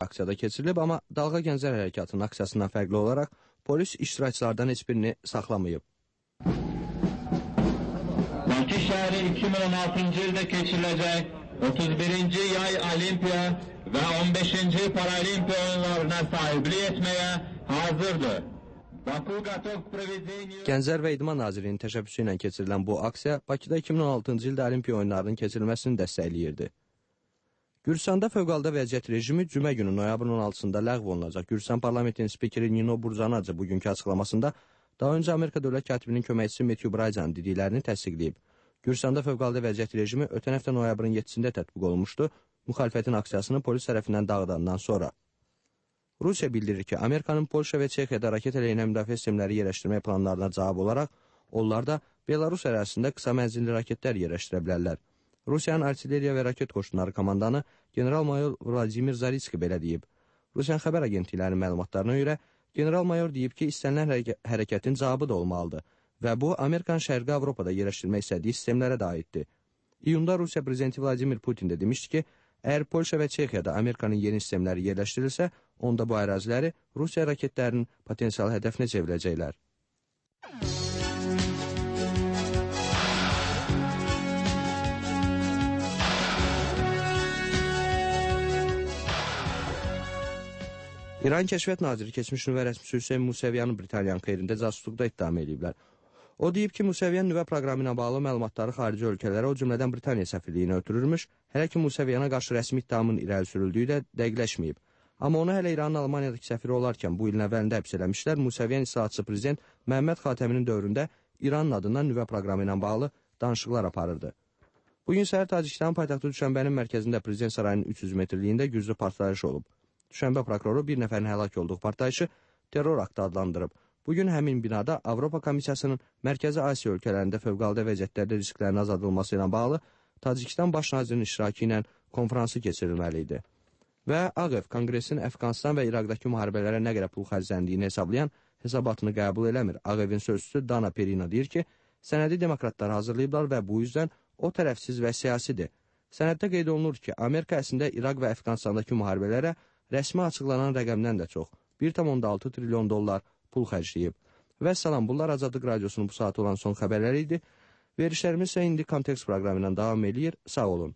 aksiyada keçirilib, amma Dalğa Gənclər Hərəkatının aksiyasından fərqli olaraq polis iştirakçılardan heç birini saxlamayıb. Bakı şəhəri 2016-cı ildə keçiriləcək 31-ci yay Olimpiya və 15-ci Paralimpiya oyunlarına sahiblik etməyə hazırdır. Gənclər və İdman Nazirliyinin təşəbbüsü ilə keçirilən bu aksiya Bakıda 2016-cı ildə Olimpiya oyunlarının keçirilməsini dəstəkləyirdi. Gürcüstanda fövqəladə vəziyyət rejimi cümə günü noyabrın 16-sında ləğv olunacaq. Gürcüstan parlamentinin spikeri Nino Burzanadze bugünkü açıqlamasında daha öncə Amerika Dövlət Katibinin köməkçisi Matthew Bryanın dediklərini təsdiqləyib. Gürcüstanda fövqəladə vəziyyət rejimi ötən həftə noyabrın 7-sində tətbiq olunmuşdu, müxalifətin aksiyasını polis tərəfindən dağıdandan sonra. Rusiya bildirir ki, Amerikanın Polşa və Çexiyada raket əleyhinə müdafiə sistemləri yerləşdirmək planlarına cavab olaraq, onlar da Belarus ərazisində qısa mənzilli raketlər yerləşdirə bilərlər. Rusiyanın artilleriya və raket qoşunları komandanı general-mayor Vladimir Zaritski belə deyib. Rusiyanın xəbər agentliklərinin məlumatlarına görə, general-mayor deyib ki, istənilən hərəkətin cavabı da olmalıdır və bu, Amerikanın Şərqi Avropada yerləşdirmək istədiyi sistemlərə də aiddir. İyunda Rusiya prezidenti Vladimir Putin də demişdi ki, əgər Polşa və Çexiyada Amerikanın yeni sistemləri yerləşdirilsə, onda bu əraziləri Rusiya raketlərinin potensial hədəfinə çevirəcəklər. İran Kəşfiyyat Naziri keçmiş nüvə rəsmisi Hüseyn Musəvyanın Britaniyanın xeyrində casusluqda ittiham ediblər. O deyib ki, Musəvyan nüvə proqramı ilə bağlı məlumatları xarici ölkələrə, o cümlədən Britaniya səfirliyinə ötürülmüş, hələ ki Musəvyana qarşı rəsmi ittihamın irəli sürüldüyü də dəqiqləşməyib. Amma onu hələ İranın Almaniyadakı səfiri olarkən bu ilin əvvəlində həbs eləmişlər. Musəvyan islahatçı prezident Məhəmməd Xatəminin dövründə İranın adından nüvə proqramı ilə bağlı danışıqlar aparırdı. Bugün səhər Tacikistan paytaxtı Düşənbənin mərkəzində prezident sarayının 300 metrliyində güclü partlayış olub. Düşənbə prokuroru bir nəfərin həlak olduğu partlayışı terror aktı adlandırıb. Bugün həmin binada Avropa Komissiyasının Mərkəzi Asiya ölkələrində fövqəladə vəziyyətlərdə risklərin azaldılması ilə bağlı Tacikistan baş nazirinin iştirakı ilə konfransı keçirilməli idi. Və Ağev Konqresin Əfqanistan və İraqdakı müharibələrə nə qədər pul xərcləndiyini hesablayan hesabatını qəbul eləmir. Ağevin sözçüsü Dana Perina deyir ki, sənədi demokratlar hazırlayıblar və bu yüzdən o tərəfsiz və siyasidir. Sənəddə qeyd olunur ki, Amerika əslində İraq və Əfqanistandakı müharibələrə rəsmi açıqlanan rəqəmdən də çox 1,6 trilyon dollar pul xərcləyib. Və salam, bunlar Azadlıq Radiosunun bu saat olan son xəbərləri idi. Verişlərimiz isə indi Kontekst proqramı ilə davam edir. Sağ olun.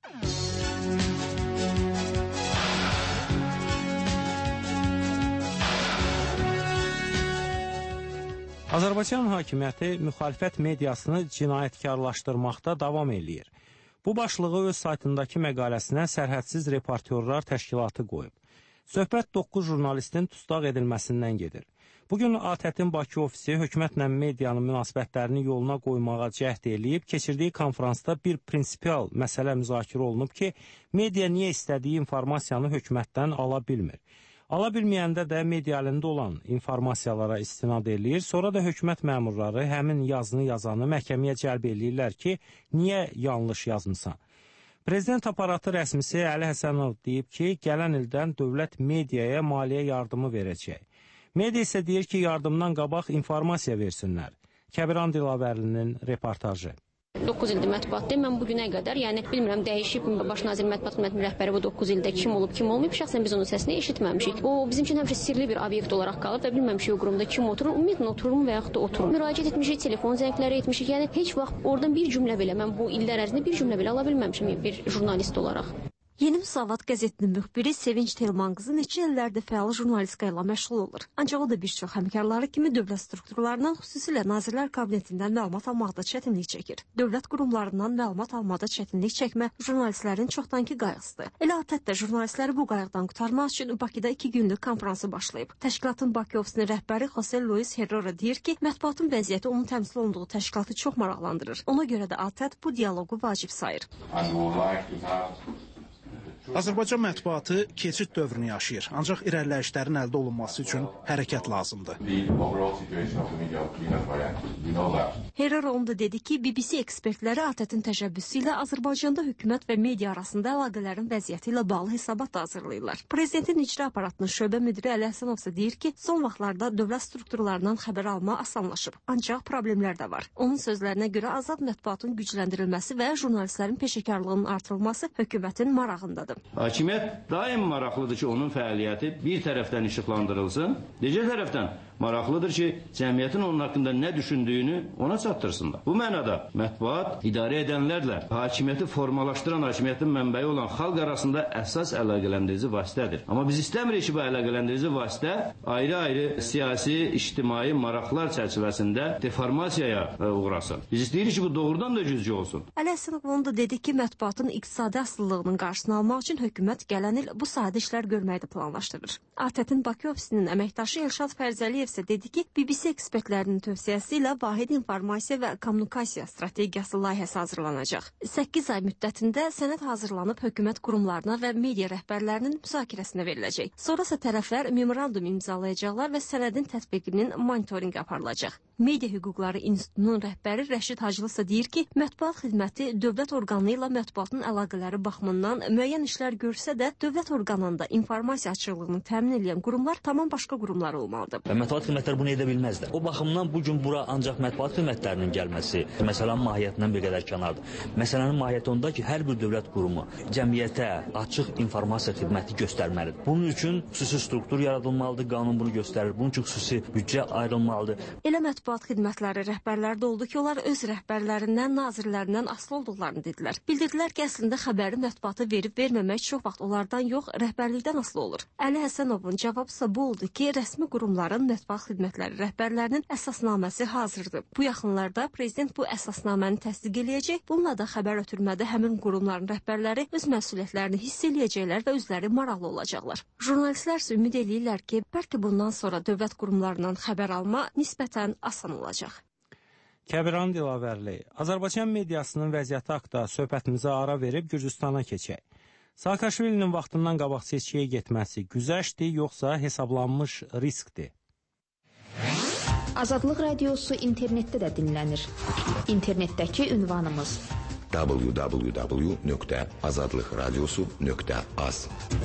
Azərbaycan hakimiyyəti müxalifət mediasını cinayətkarlaşdırmaqda davam eləyir. Bu başlığı öz saytındakı məqaləsinə Sərhədsiz Reportyorlar Təşkilatı qoyub. Söhbət 9 jurnalistin tustaq edilməsindən gedir. Bugün ATƏT-in Bakı ofisi hökumətlə medianın münasibətlərini yoluna qoymağa cəhd eləyib, keçirdiyi konfransda bir prinsipial məsələ müzakirə olunub ki, media niyə istədiyi informasiyanı hökumətdən ala bilmir. Ala bilməyəndə də media əlində olan informasiyalara istinad eləyir, sonra da hökumət məmurları həmin yazını yazanı məhkəməyə cəlb eləyirlər ki, niyə yanlış yazmısan? Prezident aparatı rəsmisi Əli Həsənov deyib ki, gələn ildən dövlət mediaya maliyyə yardımı verəcək. Media isə deyir ki, yardımdan qabaq informasiya versinlər. Kəbiran Dilavərlinin reportajı. 9 ildir mətbuatdır. Mən bugünə qədər, yəni bilmirəm, dəyişib baş nazir mətbuat xidmətinin rəhbəri bu 9 ildə kim olub, kim olmayıb. Şəxsən biz onun səsini eşitməmişik. O bizim üçün həmişə sirli bir obyekt olaraq qalıb və bilməmişik o qurumda kim oturur. Ümumiyyətlə oturum və yaxud da oturum. Müraciət etmişik, telefon zəngləri etmişik. Yəni heç vaxt oradan bir cümlə belə, mən bu illər ərzində bir cümlə belə ala bilməmişim bir jurnalist olaraq. Yeni Müsavat qəzetinin müxbiri Sevinç Telman qızı neçə illərdir fəal jurnalistika ilə məşğul olur. Ancaq o da bir çox həmkarları kimi dövlət strukturlarından, xüsusilə Nazirlər Kabinetindən məlumat almaqda çətinlik çəkir. Dövlət qurumlarından məlumat almada çətinlik çəkmə jurnalistlərin çoxdankı qayğısıdır. Elə ATƏT də jurnalistləri bu qayğıdan qurtarmaq üçün Bakıda 2 günlük konfransı başlayıb. Təşkilatın Bakı ofisinin rəhbəri Jose Luis Herrera deyir ki, mətbuatın vəziyyəti onun təmsil olunduğu təşkilatı çox maraqlandırır. Ona görə də ATƏT bu dialoqu vacib sayır. Azərbaycan mətbuatı keçid dövrünü yaşayır, ancaq irəliləyişlərin əldə olunması üçün hərəkət lazımdır. Herrera onda dedi ki, BBC ekspertləri ATƏT-in təşəbbüsü ilə Azərbaycanda hökumət və media arasında əlaqələrin vəziyyəti ilə bağlı hesabat hazırlayırlar. Prezidentin icra aparatının şöbə müdiri Əli Həsənov isə deyir ki, son vaxtlarda dövlət strukturlarından xəbər alma asanlaşıb, ancaq problemlər də var. Onun sözlərinə görə azad mətbuatın gücləndirilməsi və jurnalistlərin peşəkarlığının artırılması hökumətin marağındadır. açıqladı. Hakimiyyət daim maraqlıdır ki, onun fəaliyyəti bir tərəfdən işıqlandırılsın, digər tərəfdən maraqlıdır ki, cəmiyyətin onun haqqında nə düşündüyünü ona çatdırsınlar. Bu mənada mətbuat idarə edənlərlə hakimiyyəti formalaşdıran, hakimiyyətin mənbəyi olan xalq arasında əsas əlaqələndirici vasitədir. Amma biz istəmirik ki, bu əlaqələndirici vasitə ayrı-ayrı siyasi, ictimai maraqlar çərçivəsində deformasiyaya uğrasın. Biz istəyirik ki, bu doğrudan da güclü olsun. Əli Həsənov onu da dedi ki, mətbuatın iqtisadi asılılığının qarşısını almaq üçün hökumət gələn il bu sahədə işlər görməyi də planlaşdırır. ATƏT-in Bakı ofisinin əməkdaşı Elşad Fərzəliyev isə dedi ki, BBC ekspertlərinin tövsiyəsi ilə vahid informasiya və kommunikasiya strategiyası layihəsi hazırlanacaq. 8 ay müddətində sənəd hazırlanıb hökumət qurumlarına və media rəhbərlərinin müzakirəsinə veriləcək. Sonrasa tərəflər memorandum imzalayacaqlar və sənədin tətbiqinin monitorinqi aparılacaq. Media Hüquqları İnstitutunun rəhbəri Rəşid Hacılı isə deyir ki, mətbuat xidməti dövlət orqanı ilə mətbuatın əlaqələri baxımından müəyyən işlər görsə də, dövlət orqanında informasiya açıqlığını təmin edən qurumlar tamam başqa qurumlar olmalıdır. Mətbuat xidmətləri bunu edə bilməzlər. O baxımdan bugün bura ancaq mətbuat xidmətlərinin gəlməsi məsələnin mahiyyətindən bir qədər kənardır. Məsələnin mahiyyəti onda ki, hər bir dövlət qurumu cəmiyyətə açıq informasiya xidməti göstərməlidir. Bunun üçün xüsusi struktur yaradılmalıdır, qanun bunu göstərir. Bunun üçün xüsusi büdcə ayrılmalıdır. Elə mətbuat xidmətləri rəhbərlərdə oldu ki, onlar öz rəhbərlərindən, nazirlərindən asılı olduqlarını dedilər. Bildirdilər ki, əslində xəbəri mətbuata verib-verməmək çox vaxt onlardan yox, rəhbərlikdən asılı olur. Əli Həsənovun cavabı isə bu oldu ki, rəsmi qurumların mətbuat xidmətləri rəhbərlərinin əsasnaməsi hazırdır. Bu yaxınlarda prezident bu əsasnaməni təsdiq eləyəcək. Bununla da xəbər ötürmədə həmin qurumların rəhbərləri öz məsuliyyətlərini hiss eləyəcəklər və özləri maraqlı olacaqlar. Jurnalistlər isə ümid eləyirlər ki, bəlkə bundan sonra dövlət qurumlarından xəbər alma nisbətən asan olacaq. Kəbiran Dilavərli, Azərbaycan mediasının vəziyyəti haqda söhbətimizə ara verib Gürcüstana keçək. Saakashvilinin vaxtından qabaq seçkiyə getməsi güzəşdir, yoxsa hesablanmış riskdir? Azadlıq radiosu internetdə də dinlənir. İnternetdəki ünvanımız www.azadlıqradiosu.az.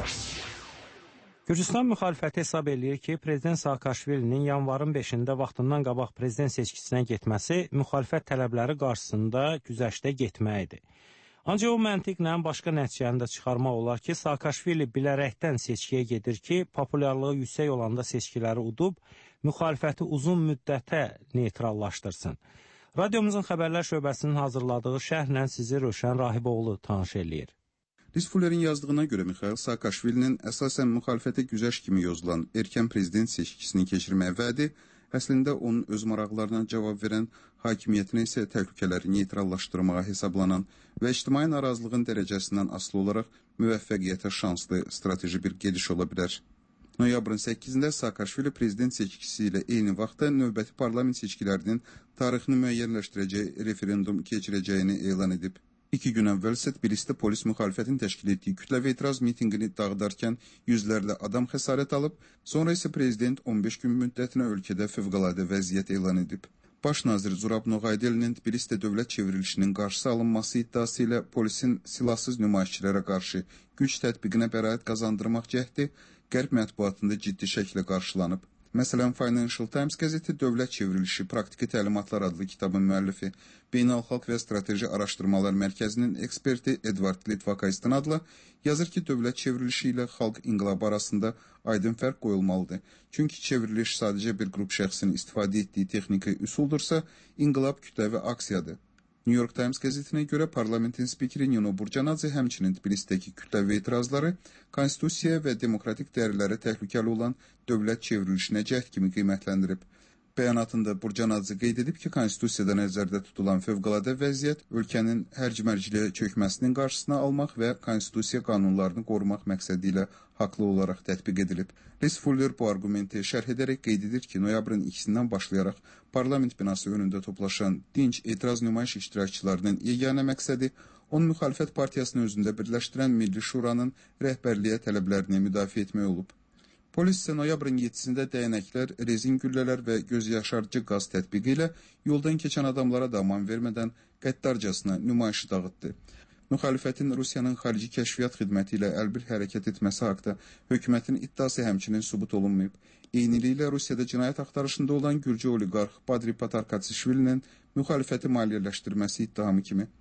Gürcüstan müxalifəti hesab eləyir ki, Prezident Saakashvilinin yanvarın 5-də vaxtından qabaq prezident seçkisinə getməsi müxalifət tələbləri qarşısında güzəştə getməyidir. Ancaq o məntiqlə başqa nəticəni də çıxarmaq olar ki, Saakashvili bilərəkdən seçkiyə gedir ki, populyarlığı yüksək olanda seçkiləri udub, müxalifəti uzun müddətə neytrallaşdırsın. Radiomuzun xəbərlər şöbəsinin hazırladığı şərhlə sizi Rövşən Rahiboğlu tanış eləyir. Risfulerin yazdığına görə Mixail Saakashvilinin əsasən müxalifətə güzəş kimi yozulan erkən prezident seçkisini keçirməyə vədi, əslində onun öz maraqlarına cavab verən, hakimiyyətinə isə təhlükələri neytrallaşdırmağa hesablanan və ictimai narazılığın dərəcəsindən asılı olaraq müvəffəqiyyətə şanslı strateji bir gediş ola bilər. Noyabrın 8-də Saakashvili prezident seçkisi ilə eyni vaxtda növbəti parlament seçkilərinin tarixini müəyyənləşdirəcək referendum keçirəcəyini elan edib. 2 gün əvvəl isə Tbilisdə polis müxalifətin təşkil etdiyi kütləvi etiraz mitinqini dağıdarkən yüzlərlə adam xəsarət alıb, sonra isə prezident 15 gün müddətinə ölkədə fövqəladə vəziyyət elan edib. Baş nazir Zurab Noğaydelinin Tbilisdə dövlət çevrilişinin qarşısı alınması iddiası ilə polisin silahsız nümayişçilərə qarşı güc tətbiqinə bəraət qazandırmaq cəhdi qərb mətbuatında ciddi şəkildə qarşılanıb. Məsələn, Financial Times qəzeti Dövlət Çevrilişi Praktiki Təlimatlar adlı kitabın müəllifi, Beynəlxalq və Strateji Araşdırmalar Mərkəzinin eksperti Edward Litvaka istinadla yazır ki, dövlət çevrilişi ilə xalq inqilabı arasında aydın fərq qoyulmalıdır. Çünki çevriliş sadəcə bir qrup şəxsin istifadə etdiyi texniki üsuldursa, inqilab kütləvi aksiyadır. New York Times qəzetinə görə parlamentin spikeri Nino Burcanadze həmçinin Tbilisdəki kütləvi etirazları konstitusiyaya və demokratik dəyərlərə təhlükəli olan dövlət çevrilişinə cəhd kimi qiymətləndirib. Bəyanatında Burcanadze qeyd edib ki, konstitusiyada nəzərdə tutulan fövqəladə vəziyyət ölkənin hərc-mərcliyə çökməsinin qarşısını almaq və konstitusiya qanunlarını qorumaq məqsədi ilə haqlı olaraq tətbiq edilib. Liz Fuller bu argumenti şərh edərək qeyd edir ki, noyabrın 2-sindən başlayaraq parlament binası önündə toplaşan dinc etiraz nümayiş iştirakçılarının yeganə məqsədi onun müxalifət partiyasını özündə birləşdirən Milli Şuranın rəhbərliyə tələblərini müdafiə etmək olub. Polis isə noyabrın 7-sində dəyənəklər, rezin güllələr və gözyaşarıcı qaz tətbiqi ilə yoldan keçən adamlara da aman vermədən qəddarcasına nümayişi dağıtdı. Müxalifətin Rusiyanın xarici kəşfiyyat xidməti ilə əlbir hərəkət etməsi haqda hökumətin iddiası həmçinin sübut olunmayıb. Eyniliklə Rusiyada cinayət axtarışında olan gürcü oliqarx Badri Patarkatsishvilinin müxalifəti maliyyələşdirməsi iddiamı kimi.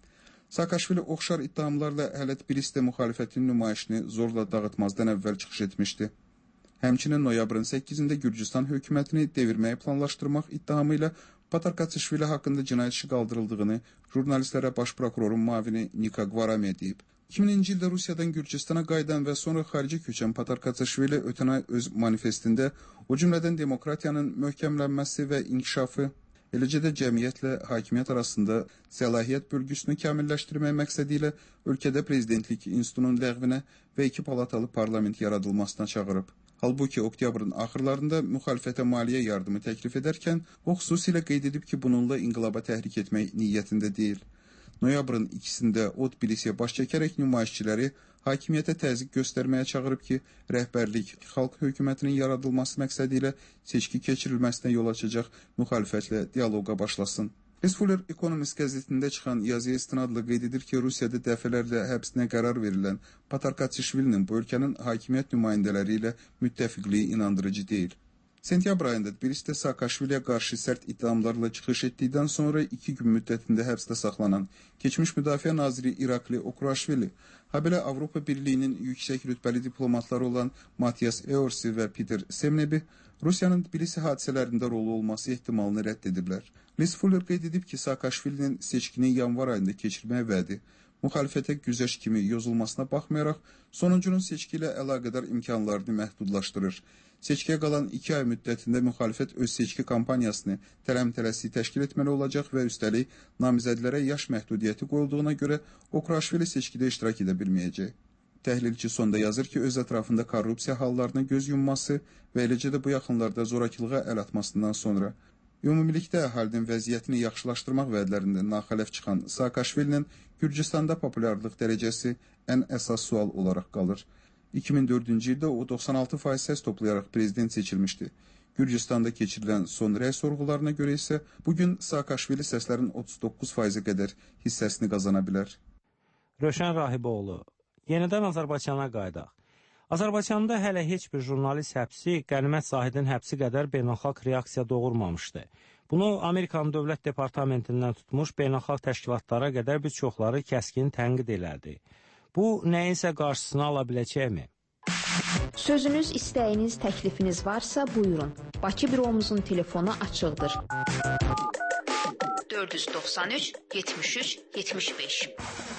Saakashvili oxşar iddiamlarla hələ Tbilisdə müxalifətin nümayişini zorla dağıtmazdan əvvəl çıxış etmişdi. Həmçinin noyabrın 8-də Gürcüstan hökumətini devirməyi planlaşdırmaq iddiamı ilə Patarkatsishvili haqqında cinayət işi qaldırıldığını jurnalistlərə baş prokurorun müavini Nika Gvarame deyib. 2000-ci ildə Rusiyadan Gürcüstana qayıdan və sonra xarici köçən Patarkatsishvili ötən ay öz manifestində o cümlədən demokratiyanın möhkəmlənməsi və inkişafı, eləcə də cəmiyyətlə hakimiyyət arasında səlahiyyət bölgüsünü kamilləşdirmək məqsədi ilə ölkədə prezidentlik institutunun ləğvinə və 2 palatalı parlament yaradılmasına çağırıb. Halbuki oktyabrın axırlarında müxalifətə maliyyə yardımı təklif edərkən, o xüsusilə qeyd edib ki, bununla inqilaba təhrik etmək niyyətində deyil. Noyabrın 2-də o Tbilisiyə baş çəkərək nümayişçiləri hakimiyyətə təzyiq göstərməyə çağırıb ki, rəhbərlik xalq hökumətinin yaradılması məqsədi ilə seçki keçirilməsinə yol açacaq müxalifətlə dialoqa başlasın. Respublika Economist qəzetində çıxan yazıya istinadla qeyd edir ki, Rusiyada dəfələrlə həbsinə qərar verilən Patarkatsishvilinin bu ölkənin hakimiyyət nümayəndələri ilə müttəfiqliyi inandırıcı deyil. Sentyabr ayında Tbilisdə Saakashviliyə qarşı sərt iddiamlarla çıxış etdikdən sonra 2 gün müddətində həbsdə saxlanan keçmiş müdafiə naziri İrakli Okuraşvili, habelə Avropa Birliyinin yüksək rütbəli diplomatları olan Matias Eorsi və Peter Semnebi Rusiyanın Tbilisi hadisələrində rolu olması ehtimalını rədd ediblər. Liz Fuller qeyd edib ki, Saakashvilinin seçkini yanvar ayında keçirməyə vədi müxalifətə güzəşt kimi yozulmasına baxmayaraq, sonuncunun seçki ilə əlaqədar imkanlarını məhdudlaşdırır. Seçkiyə qalan 2 ay müddətində müxalifət öz seçki kampaniyasını tələm-tələsik təşkil etməli olacaq və üstəlik namizədlərə yaş məhdudiyyəti qoyulduğuna görə Okuraşvili seçkidə iştirak edə bilməyəcək. Təhlilçi sonda yazır ki, öz ətrafında korrupsiya hallarına göz yumması və eləcə də bu yaxınlarda zorakılığa əl atmasından sonra ümumilikdə əhalinin vəziyyətini yaxşılaşdırmaq vədlərində naxələf çıxan Saakashvilinin Gürcüstanda populyarlıq dərəcəsi ən əsas sual olaraq qalır. 2004-cü ildə o 96% səs toplayaraq prezident seçilmişdi. Gürcüstanda keçirilən son rəy sorğularına görə isə bugün Saakashvili səslərin 39%-ə qədər hissəsini qazana bilər. Röşən Rahiboğlu, yenidən Azərbaycana qayıdaq. Azərbaycanda hələ heç bir jurnalist həbsi Qənimət Zahidin həbsi qədər beynəlxalq reaksiya doğurmamışdı. Bunu Amerikanın Dövlət Departamentindən tutmuş beynəlxalq təşkilatlara qədər bir çoxları kəskin tənqid elədi. Bu, nəyinsə qarşısını ala biləcəkmi? Sözünüz, istəyiniz, təklifiniz varsa buyurun. Bakı büromuzun telefonu açıqdır. 493 73 75.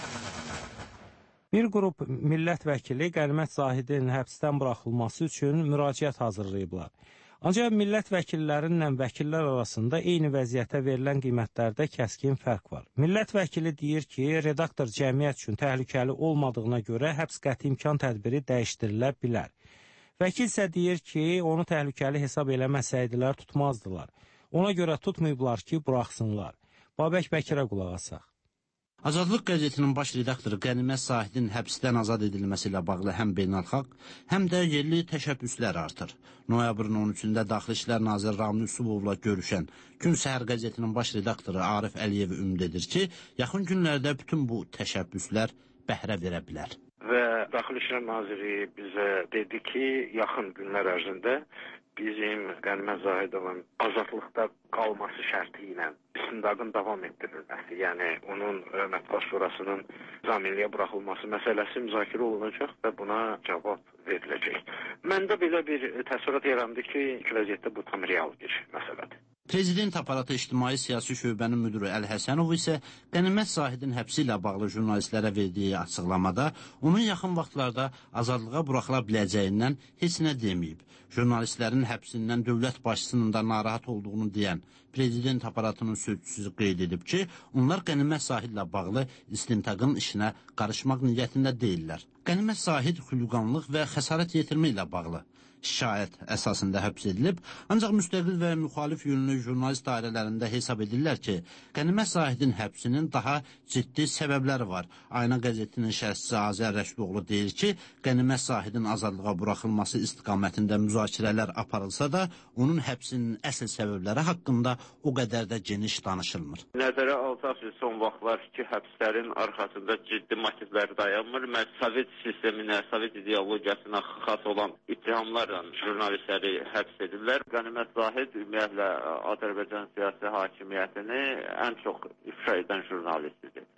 Bir qrup millət vəkili Qənimət Zahidin həbsdən buraxılması üçün müraciət hazırlayıblar. Ancaq millət vəkillərinlə vəkillər arasında eyni vəziyyətə verilən qiymətlərdə kəskin fərq var. Millət vəkili deyir ki, redaktor cəmiyyət üçün təhlükəli olmadığına görə həbs qəti imkan tədbiri dəyişdirilə bilər. Vəkil isə deyir ki, onu təhlükəli hesab eləməsəydilər tutmazdılar. Ona görə tutmayıblar ki, buraxsınlar. Babək Bəkirə qulaq asaq. Azadlıq qəzetinin baş redaktoru Qənimət Zahidin həbsdən azad edilməsi ilə bağlı həm beynəlxalq, həm də yerli təşəbbüslər artır. Noyabrın 13-də Daxili İşlər naziri Ramin Yusubovla görüşən Gün Səhər qəzetinin baş redaktoru Arif Əliyev ümid edir ki, yaxın günlərdə bütün bu təşəbbüslər bəhrə verə bilər. Və Daxili İşlər naziri bizə dedi ki, yaxın günlər ərzində bizim Qənimət Zahidovun azadlıqda qalması şərti ilə istintaqın davam etdirilməsi, yəni onun Mətbuat Şurasının zaminliyə buraxılması məsələsi müzakirə olunacaq və buna cavab veriləcək. Məndə belə bir təəssürat yarandı ki, vəziyyətdə bu tam real bir məsələdir. Prezident aparatı İctimai Siyasi Şöbənin müdürü Əli Həsənov isə Qənimət Zahidin həbsi ilə bağlı jurnalistlərə verdiyi açıqlamada onun yaxın vaxtlarda azadlığa buraxıla biləcəyindən heç nə deməyib. Jurnalistlərin həbsindən dövlət başçısının da narahat olduğunu deyən prezident aparatının sözçüsü qeyd edib ki, onlar Qənimət Zahidlə bağlı istintaqın işinə qarışmaq niyyətində deyirlər. Qənimət Zahid xülqanlıq və xəsarət yetirmə ilə bağlı şikayət əsasında həbs edilib, ancaq müstəqil və müxalif yönlü jurnalist dairələrində hesab edirlər ki, Qənimət Zahidin həbsinin daha ciddi səbəbləri var. Ayna qəzetinin şərhçisi Azər Rəşdoğlu deyir ki, Qənimət Zahidin azadlığa buraxılması istiqamətində müzakirələr aparılsa da, onun həbsinin əsl səbəbləri haqqında o qədər də geniş danışılmır. Nəzərə alsaq ki, son vaxtlar ki, həbslərin arxasında ciddi motivlər dayanmır. Sovet sisteminə, Sovet ideologiyasına xas olan ittihamlar jurnalistləri həbs edirlər. Qənimət Zahid ümumiyyətlə Azərbaycan siyasi hakimiyyətini ən çox ifşa edən jurnalistidir.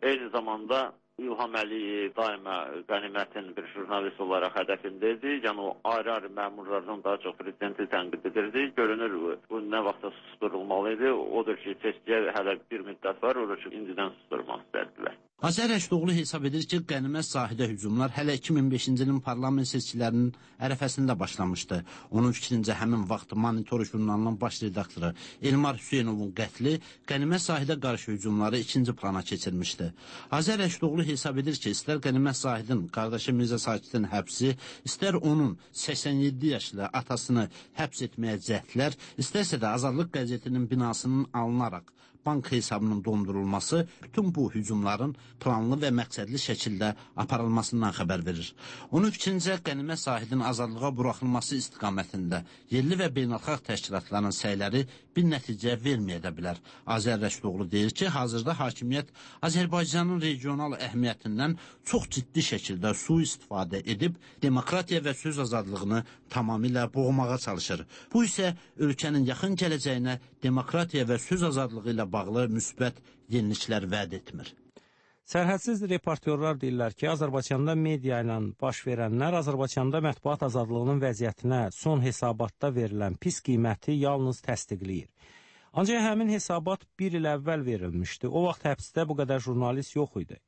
Eyni zamanda İlham Əliyev daima qənimətin bir jurnalist olaraq hədəfindeydi. Yəni o ayrı-ayrı məmurlardan daha çox prezidenti tənqid edirdi. Görünür bu nə vaxtda susturulmalıydı. Odur ki, seçkiyə hələ bir müddət var, odur ki, indidən susturmaq istədilər. Azər Əşdoğlu hesab edir ki, Qənimət Zahidə hücumlar hələ 2005-ci ilin parlament seçkilərinin ərəfəsində başlamışdı. Onun fikrincə həmin vaxt Monitor jurnalının baş redaktoru Elmar Hüseynovun qətli Qənimət Zahidə qarşı hücumları ikinci plana keçirmişdi. Azər Əşdoğlu hesab edir ki, istər Qənimət Zahidin qardaşı Mirzə Sakidin həbsi, istər onun 87 yaşlı atasını həbs etməyə cəhdlər, istərsə də Azadlıq qəzetinin binasının alınaraq bank hesabının dondurulması bütün bu hücumların planlı və məqsədli şəkildə aparılmasından xəbər verir. Onun fikrincə Qənimət Zahidin azadlığa buraxılması istiqamətində yerli və beynəlxalq təşkilatların səyləri bir nəticə verməyə də bilər. Azər Əşdoğlu deyir ki, hazırda hakimiyyət Azərbaycanın regional əhəmiyyətindən çox ciddi şəkildə sui-istifadə edib demokratiya və söz azadlığını tamamilə boğmağa çalışır. Bu isə ölkənin yaxın gələcəyinə demokratiya və söz azadlığı ilə bağlı müsbət yeniliklər vəd etmir. Sərhədsiz reportyorlar deyirlər ki, Azərbaycanda media ilə baş verənlər Azərbaycanda mətbuat azadlığının vəziyyətinə son hesabatda verilən pis qiyməti yalnız təsdiqləyir. Ancaq həmin hesabat bir il əvvəl verilmişdi. O vaxt həbsdə bu qədər jurnalist yox idi.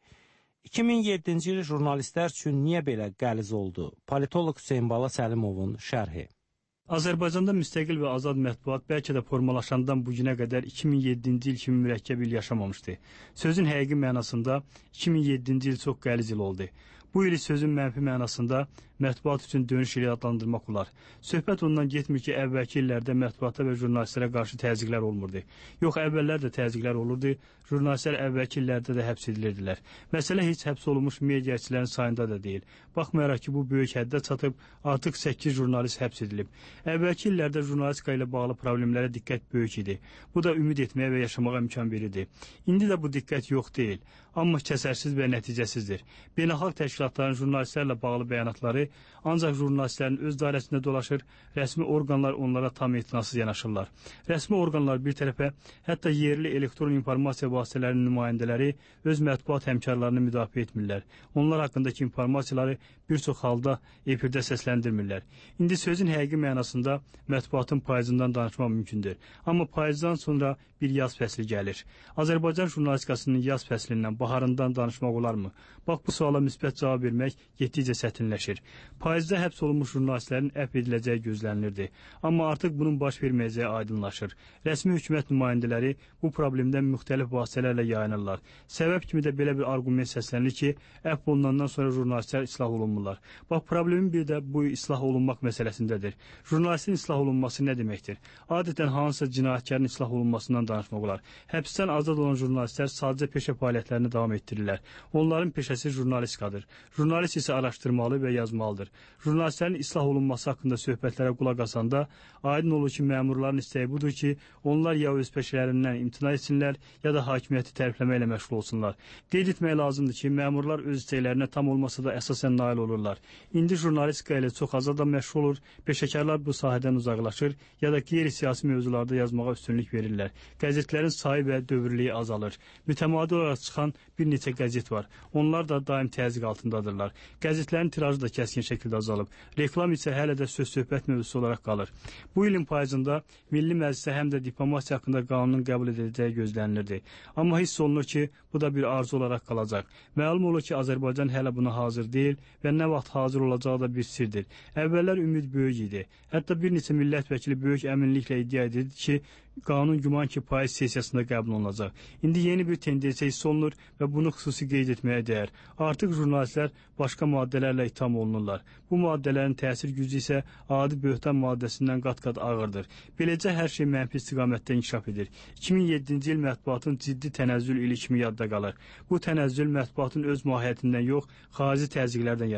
2007-ci il jurnalistlər üçün niyə belə qəliz oldu? Politolog Hüseyn Bala Səlimovun şərhi. Azərbaycanda müstəqil və azad mətbuat bəlkə də formalaşandan bu günə qədər 2007-ci il kimi mürəkkəb il yaşamamışdı. Sözün həqiqi mənasında 2007-ci il çox qəliz il oldu. Bu ili sözün mənfi mənasında mətbuat üçün dönüş ili adlandırmaq olar. Söhbət ondan getmir ki, əvvəlki illərdə mətbuata və jurnalistlərə qarşı təzyiqlər olmurdu. Yox, əvvəllər də təzyiqlər olurdu, jurnalistlər əvvəlki illərdə də həbs edilirdilər. Məsələ heç həbs olunmuş media işçilərin sayında da deyil. Baxmayaraq ki, bu böyük həddə çatıb, artıq 8 jurnalist həbs edilib. Əvvəlki illərdə jurnalistika ilə bağlı problemlərə diqqət böyük idi. Bu da ümid etməyə və yaşamağa imkan verirdi. İndi də bu diqqət yox deyil, amma kəsərsiz və nəticəsizdir. Beynəlxalq təşkilatların jurnalistlərlə bağlı bəyanatları ancaq jurnalistlərin öz dairəsində dolaşır, rəsmi orqanlar onlara tam etinasız yanaşırlar. Rəsmi orqanlar bir tərəfə, hətta yerli elektron informasiya vasitələrinin nümayəndələri öz mətbuat həmkarlarını müdafiə etmirlər. Onlar haqqındakı informasiyaları bir çox halda efirdə səsləndirmirlər. İndi sözün həqiqi mənasında mətbuatın payızından danışmaq mümkündür. Amma payızdan sonra bir yaz fəsli gəlir. Azərbaycan jurnalistikasının yaz fəslindən, baharından danışmaq olarmı? Bax, bu suala müsbət cavab vermək getdikcə çətinləşir. Payızda həbs olunmuş jurnalistlərin əfv ediləcəyi gözlənilirdi. Amma artıq bunun baş verməyəcəyi aydınlaşır. Rəsmi hökumət nümayəndələri bu problemdən müxtəlif vasitələrlə yayınırlar. Səbəb kimi də belə bir arqument səslənir ki, əfv olunandan sonra jurnalistlər islah olunmurlar. Bax, problemin bir də bu islah olunmaq məsələsindədir. Jurnalistin islah olunması nə deməkdir? Adətən hansısa cinayətkarın islah olunmasından danışmaq olar. Həbsdən azad olan jurnalistlər sadəcə peşə fəaliyyətlərini davam etdirirlər. Onların peşəsi jurnalistikadır. Jurnalist isə araşdırmalı və yazmalıdır. Jurnalistlərin islah olunması haqqında söhbətlərə qulaq asanda aydın olur ki, məmurların istəyi budur ki, onlar ya öz peşələrindən imtina etsinlər, ya da hakimiyyəti tərifləməklə məşğul olsunlar. Qeyd etmək lazımdır ki, məmurlar öz istəklərinə tam olmasa da əsasən nail olurlar. İndi jurnalistika ilə çox az adam məşğul olur, peşəkarlar bu sahədən uzaqlaşır, ya da qeyri-siyasi mövzularda yazmağa üstünlük verirlər. Qəzetlərin sayı və dövrlüyü azalır. Mütəmadi olaraq çıxan bir neçə qəzet var. Onlar da daim təzyiq altındadırlar. Qəzetlərin tirajı da kəskin şəkildə azalıb. Reklam isə hələ də söz-söhbət mövzusu olaraq qalır. Bu ilin payızında Milli Məclisə həm də diplomatiya haqqında qanunun qəbul ediləcəyi gözlənilirdi. Amma hiss olunur ki, bu da bir arzu olaraq qalacaq. Məlum olur ki, Azərbaycan hələ buna hazır deyil və nə vaxt hazır olacağı da bir sirdir. Əvvəllər ümid böyük idi. Hətta bir neçə millət vəkili böyük əminliklə iddia edirdi ki, qanun güman ki, payız sessiyasında qəbul olunacaq. İndi yeni bir tendensiya hiss olunur və bunu xüsusi qeyd etməyə dəyər. Artıq jurnalistlər başqa maddələrlə itham olunurlar. Bu maddələrin təsir gücü isə adi böhtan maddəsindən qat-qat ağırdır. Beləcə hər şey mənfi istiqamətdə inkişaf edir. 2007-ci il mətbuatın ciddi tənəzzül ili kimi yadda qalır. Bu tənəzzül mətbuatın öz mahiyyətindən yox, xarici təzyiqlərdən yaranır.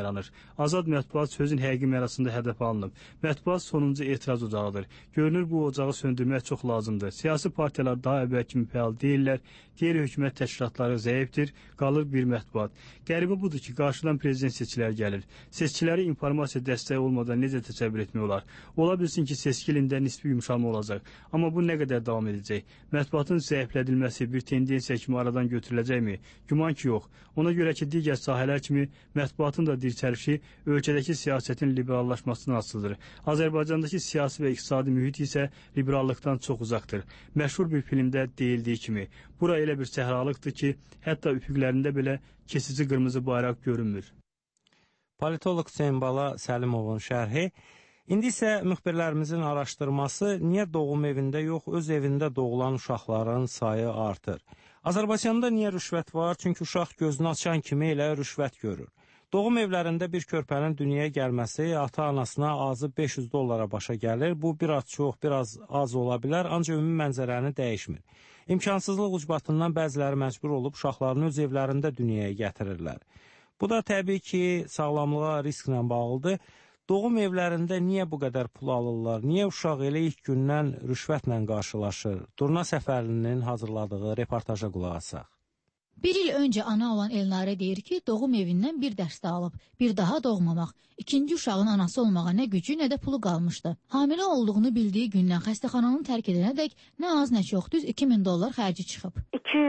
yaranır. Azad mətbuat sözün həqiqi mənasında hədəf alınıb. Mətbuat sonuncu etiraz ocağıdır. Görünür bu ocağı söndürmək çox lazımdır. Siyasi partiyalar daha əvvəl kimi fəal deyirlər, qeyri-hökumət təşkilatları zəifdir, qalır bir mətbuat. Qəribə budur ki, qarşıdan prezident seçkiləri gəlir. Seçkiləri informasiya dəstəyi olmadan necə təsəvvür etmək olar? Ola bilsin ki, seçki ilində nisbi yumşalma olacaq. Amma bu nə qədər davam edəcək? Mətbuatın zəiflədilməsi bir tendensiya kimi aradan götürüləcəkmi? Güman ki, yox. Ona görə ki, digər sahələr kimi mətbuatın da dirçəlişi ölkədəki siyasətin liberallaşmasına asılıdır. Azərbaycandakı siyasi və iqtisadi mühit isə liberallıqdan çox uzaqdır. Məşhur bir filmdə deyildiyi kimi, bura elə bir səhralıqdır ki, hətta üfüqlərində belə kesici qırmızı bayraq görünmür. Politolog Sembala Səlimovun şərhi. İndi isə müxbirlərimizin araşdırması niyə doğum evində yox, öz evində doğulan uşaqların sayı artır. Azərbaycanda niyə rüşvət var? Çünki uşaq gözünü açan kimi elə rüşvət görür. Doğum evlərində bir körpənin dünyaya gəlməsi ata-anasına azı $500 başa gəlir. Bu biraz çox, biraz az ola bilər, ancaq ümumi mənzərəni dəyişmir. İmkansızlıq ucbatından bəziləri məcbur olub uşaqlarını öz evlərində dünyaya gətirirlər. Bu da təbii ki, sağlamlığa risklə bağlıdır. Doğum evlərində niyə bu qədər pul alırlar? Niyə uşaq elə ilk gündən rüşvətlə qarşılaşır? Durna Səfərlinin hazırladığı reportaja qulaq asaq. Bir il öncə ana olan Elnarə deyir ki, doğum evindən bir dərs də alıb, bir daha doğmamaq, ikinci uşağın anası olmağa nə gücü, nə də pulu qalmışdı. Hamilə olduğunu bildiyi gündən xəstəxananı tərk edənədək nə az nə çox düz $2000 xərci çıxıb.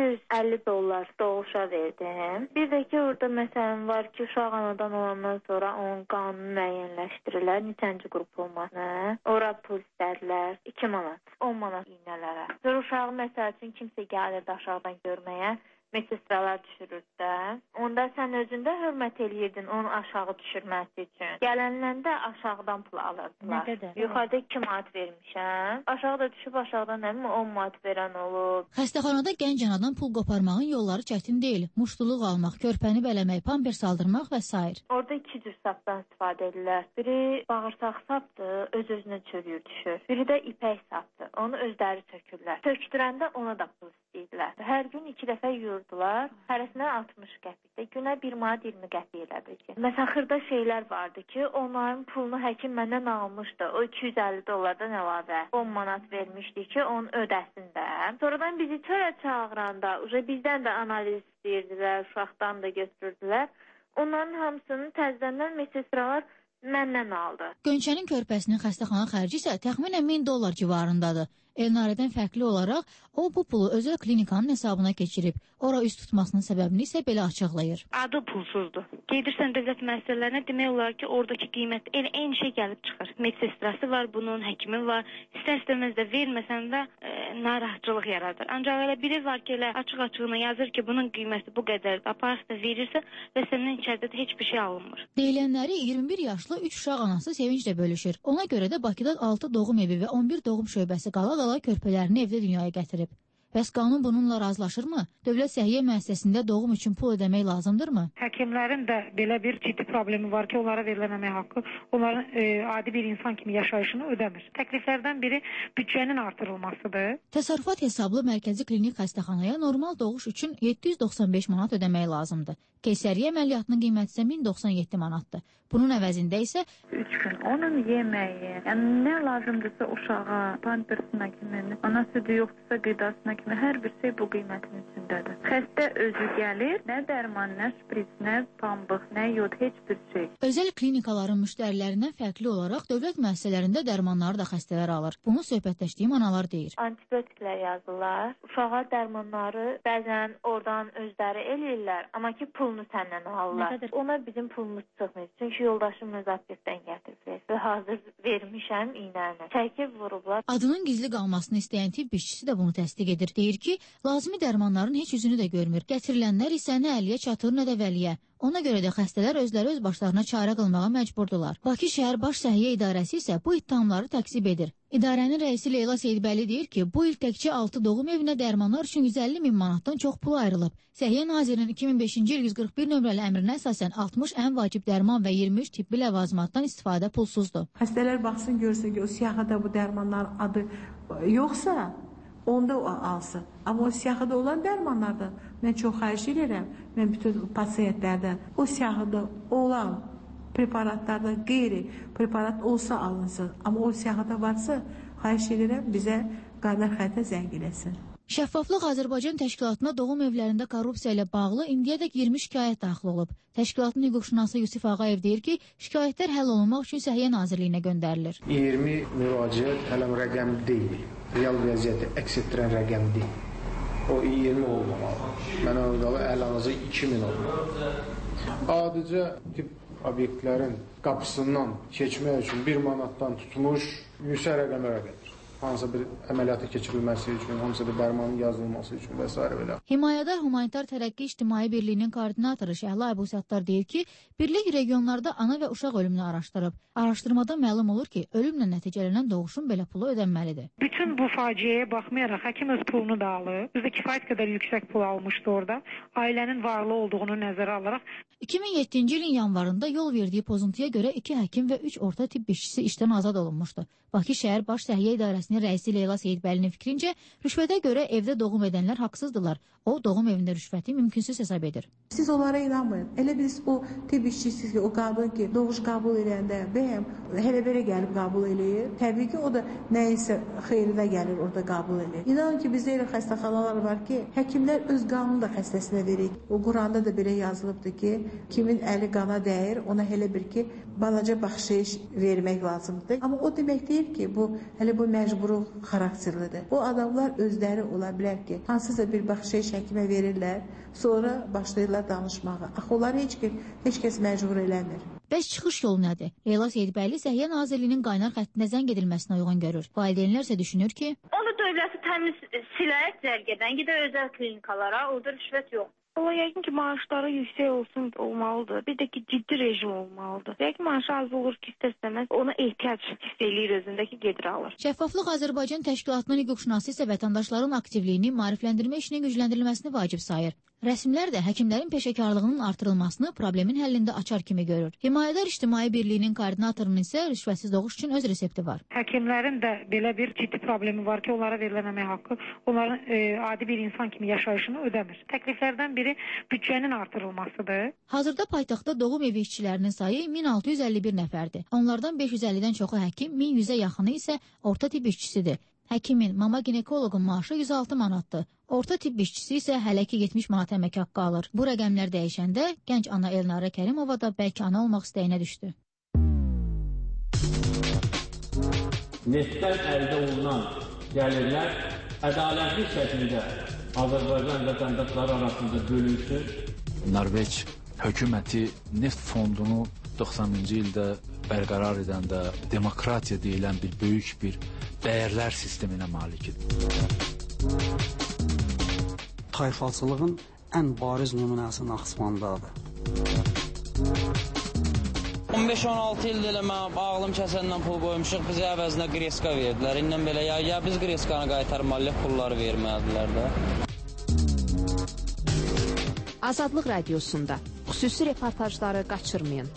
$250 doğuşa verdim. Bir də ki, orada məsələn var ki, uşaq anadan olandan sonra onun qanunu müəyyənləşdirirlər, neçənci qrup olmasına. Ora pul istədilər, 2 manat, 10 manat iynələrə. Sonra uşağı məsəl üçün kimsə gəlirdi aşağıdan görməyə. Medsestralar düşürür də. Onda sən özündə hörmət eləyirdin onu aşağı düşürməsi üçün. Gələnləndə aşağıdan pul alırdılar. Nə qədər? Yuxarıda 2 manat vermişəm. Aşağıda düşüb aşağıdan 10 manat verən olub. Xəstəxanada gənc anadan pul qoparmağın yolları çətin deyil. Muştuluq almaq, körpəni bələmək, pampers aldırmaq və s. Orada 2 cür sapdan istifadə edirlər. Biri bağırsaq sapdır, öz-özünə çörüyür düşür. Biri də ipək sapdır, onu özləri sökürlər. Söktürəndə ona da pul istəyirlər. Hər gün 2 dəfə yuyurdular. Hərəsinə 60 qəpikdə. Günə 1 manat 20 qəpik elədi ki. Məsələn, xırda şeylər vardı ki, onların pulunu həkim məndən almışdı. O $250'dan əlavə 10 manat vermişdi ki, onu ödəsin də. Sonradan bizi çölə çağıranda, bizdən də analiz istəyirdilər, uşaqdan da götürürdülər. Onların hamısını təzədən medsestralar məndən aldı. Gönçənin körpəsinin xəstəxana xərci isə təxminən $1000 civarındadır. Elnarədən fərqli olaraq o bu pulu özəl klinikanın hesabına keçirib. Ora üst tutmasının səbəbini isə belə açıqlayır. Adı pulsuzdur. Gedirsən dövlət müəssisələrinə, demək olar ki, oradakı qiymət eyni şey gəlib çıxır. Medsestrası var bunun, həkimi var. İstər-istəməz də verməsən də narahatçılıq yaradır. Ancaq elə biri var ki, elə açıq-açığına yazır ki, bunun qiyməti bu qədərdir. Aparsı da verirsə və səndən içəridə də heç bir şey alınmır. Deyilənləri 21 yaşlı 3 uşaq anası sevinclə bölüşür. Ona görə də Bakıda 6 doğum evi və 11 doğum şöbəsi qala körpələrini evdə dünyaya gətirib. Bəs qanun bununla razılaşırmı? Dövlət səhiyyə müəssisəsində doğum üçün pul ödəmək lazımdırmı? Həkimlərin də belə bir ciddi problemi var ki, onlara verilən əmək haqqı onların adi bir insan kimi yaşayışını ödəmir. Təkliflərdən biri büdcənin artırılmasıdır. Təsərrüfat hesablı mərkəzi klinik xəstəxanaya normal doğuş üçün 795 manat ödəmək lazımdır. Keysəriyyə əməliyyatının qiyməti isə 1097 manatdır. Bunun əvəzində isə 3 gün onun yeməyi, yəni nə lazımdırsa uşağa, pampersinə kimi, ana südü yoxdursa qidasına kimi hər bir şey bu qiymətin içindədir. Xəstə özü gəlir, nə dərman, nə şpris, nə pambıq, nə yod, heç bir şey. Özəl klinikaların müştərilərindən fərqli olaraq dövlət müəssisələrində dərmanları da xəstələr alır. Bunu söhbətləşdiyim analar deyir. Antibiotiklər yazırlar. Uşağa dərmanları bəzən oradan özləri eləyirlər, amma ki pulunu səndən alırlar. Ona bizim pulumuz çıxmır. Çünki yoldaşım öz aptekdən gətirib və hazır vermişəm iynəni. Çəkib vurublar. Adının gizli qalmasını istəyən tibb işçisi də bunu təsdiq edir. Deyir ki, lazımi dərmanların heç üzünü də görmür. Gətirilənlər isə nə əliyə çatır, nə də vəliyə. Ona görə də xəstələr özləri öz başlarına çarə qılmağa məcburdular. Bakı şəhər baş səhiyyə idarəsi isə bu ittihamları təkzib edir. İdarənin rəisi Leyla Seyidbəli deyir ki, bu il təkcə 6 doğum evinə dərmanlar üçün 150 min manatdan çox pul ayrılıb. Səhiyyə Nazirinin 2005-ci il 141 nömrəli əmrinə əsasən 60 ən vacib dərman və 23 tibbi ləvazimatdan istifadə pulsuzdur. Xəstələr baxsın, görsün ki, o siyahıda bu dərmanların adı yoxsa, onda o alsın. Amma o siyahıda olan dərmanlardan mən çox xahiş edirəm. Mən bütün pasiyentlərdən o siyahıda olan preparatlarda qeyri-preparat olsa alınsın. Amma o siyahıda varsa, xahiş edirəm bizə qaynar xəttə zəng eləsin. Şəffaflıq Azərbaycan təşkilatına doğum evlərində korrupsiya ilə bağlı indiyədək 20 şikayət daxil olub. Təşkilatın hüquqşünası Yusif Ağayev deyir ki, şikayətlər həll olunmaq üçün Səhiyyə Nazirliyinə göndərilir. 20 müraciət hələm rəqəm deyil, real vəziyyəti əks etdirən rəqəm deyil. O 20 olmamalı. Mənə uyğalı əlazı 2000 olmalı. Adicə tip obyektlərin qapısından keçmək üçün 1 manatdan tutmuş yüksək rəqəmlərə qədər. Hansısa bir əməliyyata keçirilməsi üçün, hansısa bir dərmanın yazılması üçün və s. belə. Himayədar Humanitar Tərəqqi İctimai Birliyinin koordinatoru Şəhla Əbusattar deyir ki, birlik regionlarda ana və uşaq ölümünü araşdırıb. Araşdırmada məlum olur ki, ölümlə nəticələnən doğuşun belə pulu ödənməlidir. Bütün bu faciəyə baxmayaraq həkim öz pulunu da alıb. Bizdə kifayət qədər yüksək pul almışdı orada. Ailənin varlı olduğunu nəzərə alaraq. 2007-ci ilin yanvarında yol verdiyi pozuntuya görə 2 həkim və 3 orta tibb işçisi işdən azad olunmuşdu. Bakı şəhər Baş Səhiyyə İdarəsinin rəisi Leyla Seyidbəlinin fikrincə, rüşvətə görə evdə doğum edənlər haqsızdılar. O, doğum evində rüşvəti mümkünsüz hesab edir. Siz onlara inanmayın. Elə biz o tibb işçisi ki, o qadın ki, doğuş qəbul edəndə bəyəm hələ belə gəlib qəbul eləyir. Təbii ki, o da nəyisə xeyrinə gəlir, orada qəbul eləyir. İnanın ki, bizdə elə xəstəxanalar var ki, həkimlər öz qanını da xəstəsinə verir. O Quranda da belə yazılıbdır ki, kimin əli qana dəyir, ona elə bir ki, balaca bəxşiş vermək lazımdır. Amma o demək deyil ki, bu hələ bu məcburi xarakterlidir. O adamlar özləri ola bilər ki, hansısa bir bəxşiş həkimə verirlər, sonra başlayırlar danışmağa. Axı onları heç kəs məcbur eləmir. Bəs çıxış yolu nədir? Leyla Seyidbəyli Səhiyyə Nazirliyinin qaynar xəttinə zəng edilməsinə uyğun görür. Valideynlər isə düşünür ki, onu dövləti təmiz silək cərgədən, gedə özəl klinikalara, orada rüşvət yox. O yəqin ki, maaşları yüksək olmalıdır. Bir də ki, ciddi rejim olmalıdır. Yəqin maaşı az olur ki, istəsəməz ona ehtiyac hiss eləyir özündə ki, gedir alır. Şəffaflıq Azərbaycan Təşkilatının hüquqşünası isə vətəndaşların aktivliyini, maarifləndirmə işinin gücləndirilməsini vacib sayır. Rəsmilər də həkimlərin peşəkarlığının artırılmasını problemin həllində açar kimi görür. Himayədar İctimai Birliyinin koordinatorunun isə rüşvətsiz doğuş üçün öz resepti var. Həkimlərin də belə bir ciddi problemi var ki, onlara verilən əmək haqqı onların adi bir insan kimi yaşayışını ödəmir. Təkliflərdən biri büdcənin artırılmasıdır. Hazırda paytaxtda doğum evi işçilərinin sayı 1651 nəfərdir. Onlardan 550-dən çoxu həkim, 1100-ə yaxını isə orta tibb işçisidir. Həkimin, mama ginekoloqun maaşı 106 manatdır. Orta tibb işçisi isə hələ ki 70 manat əmək haqqı alır. Bu rəqəmlər dəyişəndə gənc ana Elnarə Kərimova da bəlkə ana olmaq istəyinə düşdü. Neftdən əldə olunan gəlirlər ədalətli şəkildə Azərbaycan vətəndaşları arasında bölünsün. Norveç hökuməti neft fondunu 90-cı ildə bərqərar edəndə demokratiya deyilən bir böyük bir dəyərlər sisteminə malikdir. Tayfalçılığın ən bariz nümunəsi Naxçıvandadır. 15-16 ildir elə mən ağlım kəsəndən pul qoymuşuq, bizə əvəzinə qreska verdilər. İndən belə ya biz qreskanı qaytarmalıyıq, pulları vermədilər də. Azadlıq Radiosunda xüsusi reportajları qaçırmayın.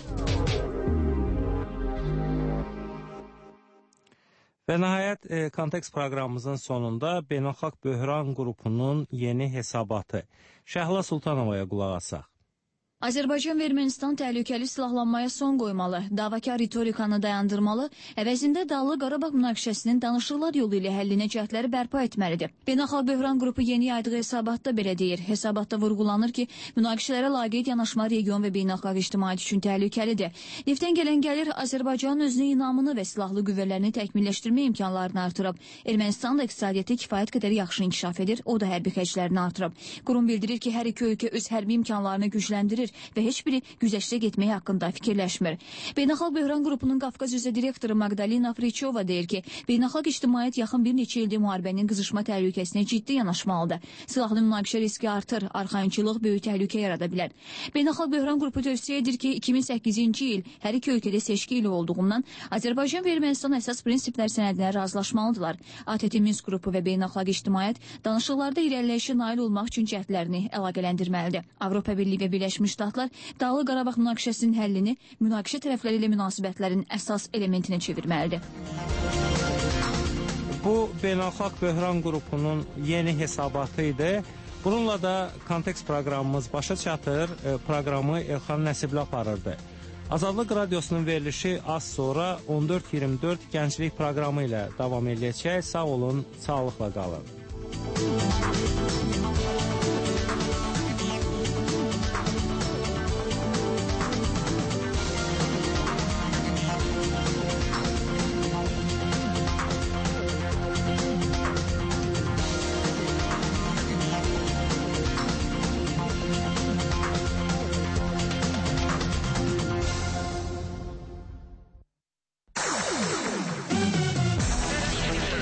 Və nəhayət, Kontekst proqramımızın sonunda Beynəlxalq Böhran qrupunun yeni hesabatı Şəhla Sultanovaya qulaq asaq. Azərbaycan və Ermənistan təhlükəli silahlanmaya son qoymalı, davakar ritorikanı dayandırmalı, əvəzində Dağlıq Qarabağ münaqişəsinin danışıqlar yolu ilə həllinə cəhdləri bərpa etməlidir. Beynəlxalq Böhran qrupu yeni yaydığı hesabatda belə deyir. Hesabatda vurğulanır ki, münaqişələrə laqeyd yanaşma region və beynəlxalq ictimaiyyət üçün təhlükəlidir. Neftdən gələn gəlir Azərbaycanın özünə inamını və silahlı qüvvələrini təkmilləşdirmə imkanlarını artırıb. Ermənistan da iqtisadiyyatı kifayət qədər yaxşı inkişaf edir, o da hərbi xərclərini artırıb. Qurum bildirir ki, hər iki ölkə öz hərbi imkanlarını gücləndirir və heç biri güzəştə getməyi haqqında fikirləşmir. Beynəlxalq Böhran qrupunun Qafqaz üzrə direktoru Magdalena Friçova deyir ki, beynəlxalq ictimaiyyət yaxın bir neçə ildir müharibənin qızışma təhlükəsinə ciddi yanaşmalıdır. Silahlı münaqişə riski artır, arxayınçılıq böyük təhlükə yarada bilər. Beynəlxalq Böhran qrupu tövsiyə edir ki, 2008-ci il hər iki ölkədə seçki ili olduğundan Azərbaycan və Ermənistan əsas prinsiplər sənədinə razılaşmalıdırlar. ATƏT Minsk qrupu və beynəlxalq ictimaiyyət danışıqlarda irəliləyişə nail olmaq üçün cəhdlərini əlaqələndirməlidir. Avropa Birliyi və Birləşmiş Ştatlar Dağlıq Qarabağ münaqişəsinin həllini münaqişə tərəfləri ilə münasibətlərin əsas elementinə çevirməlidir. Bu, Beynəlxalq Böhran qrupunun yeni hesabatı idi. Bununla da Kontekst proqramımız başa çatır. Proqramı Elxan Nəsibli aparırdı. Azadlıq Radiosunun verilişi az sonra 14-24 gənclik proqramı ilə davam edəcək. Sağ olun, sağlıqla qalın.